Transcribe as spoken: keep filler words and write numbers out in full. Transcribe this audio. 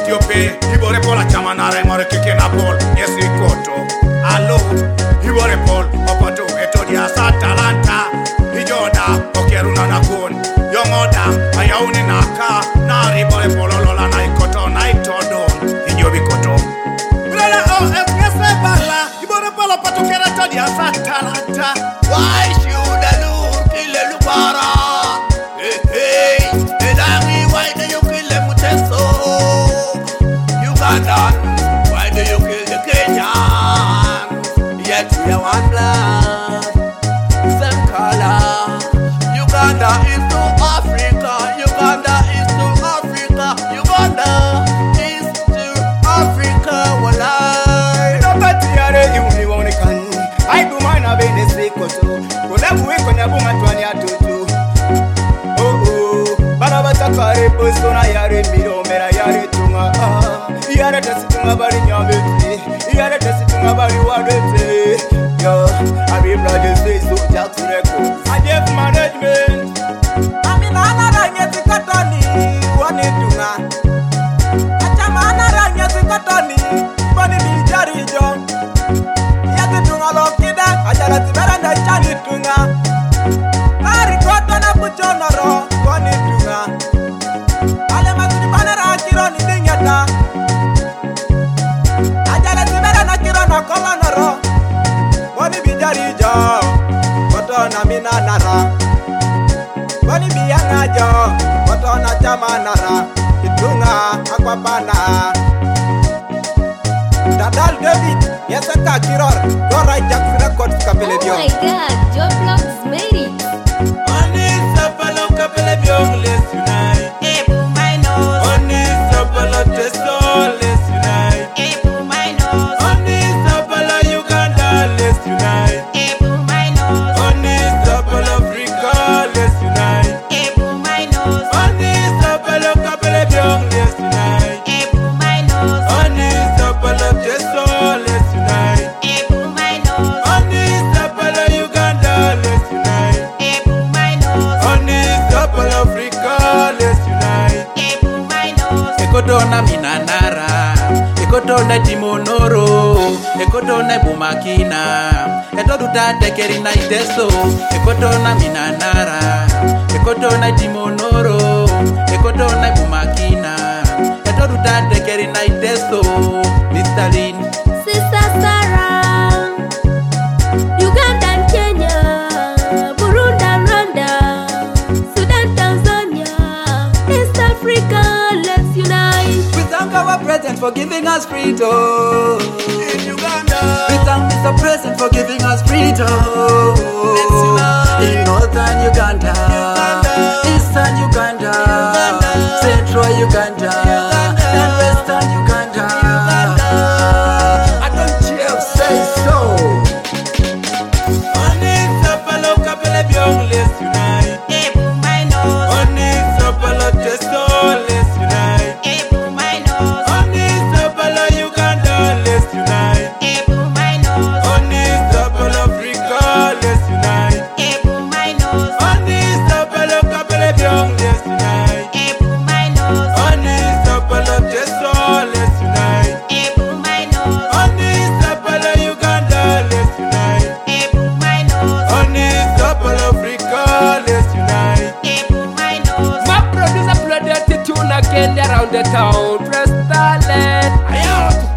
Ethiopia, Ibore Pol, Chamanara, Moriki Napol, yes, Koto. Allo, Ibore Pol, Opato, Etodia, Satalanta, Ijoda, Okeruna Nakun, Young Oda, Ayauni Naka, Nari Bore Polola, Naikoto, Naitodon, Ijobi Koto. Brother, oh, Espressa Bala, Ibore Polo, Patokera, Todia, Satalanta. Why should I look kill a Lubara? Hey, hey, Edami, why do you kill the Muteso? Uganda, why do you kill the Kenyan? Yet we are one blood, same color. Uganda is to Africa, Uganda is to Africa, Uganda is to Africa. Walai, no batiyare yuni wonikan. I do mine a benesi koto. Kolebu we konebu matwani atutu. Oh oh, barabata kare posona yare miro mera yare tunga. Yare tesitunga bari nyambeti, yare tesitunga bari wadete. Yo, I be brother say so Jackson Records. I have management. I mean, I'm not a get katoni, one tunga. Achamana ranya katoni, bani bi jari jong. Yati tunga lokida, ajara tiberanda chani tunga. Ari kota na puchonoro, one tunga. Ale matuni banera kiro ni dingata. Ajara tiberanda kiro na kolonoro. Bani bi jari jong, koto na mina nara. Bani biyanga jo, koto na chama nara. Itunga akwapana. Dadal David, yes a kakiror. Don't write Jackson Records kapele Oh bio. my god, Joe Vlogs made it. Oni sapalo kapele biong, let's unite. Ebu my nose, Oni sapalo testo, let's unite. ebu my nose, Oni sapalo Uganda, let's unite. ebu my nose, Oni sapalo Africa, let's unite. ebu my nose, Oni sapalo kapele biong, let's unite. ebu my nose, Oni sapalo testo, let's unite. ebu my nose, Oni sapalo Uganda, let's unite. ebu my nose, Oni sapalo Africa, let's unite. ebu my nose. Ekotona minanara, ekotona timonoro, ekotona bumakina, etoduta tekerina iteso, ekotona minanara, ekotona timonoro, ekotona bumakina, etoduta tekerina iteso, Mister Lin. Sister Sarah, Uganda and Kenya, Burundi and Rwanda, Sudan, Tanzania, East Africa, let's unite. We thank our president for giving us freedom. In Uganda, We thank Mister President for giving us freedom. Let's unite. In northern Uganda, Uganda. eastern Uganda, Uganda. central Uganda, Uganda. and western Uganda. I don't care, say so. Oni sapalo kapele biong, let's unite. Ebu my nose, Oni sapalo testo, let's unite. ebu my nose, Oni sapalo Uganda, let's unite. ebu my nose, Oni sapalo Africa, let's unite. ebu my nose, Oni sapalo kapele biong, let's unite. ebu my nose, Oni sapalo testo, let's unite. ebu my nose, Oni sapalo Uganda, let's unite. ebu my nose, Oni sapalo Africa, let's unite. ebu my nose. My producer played dirty tune again around the town. Press talent. I out.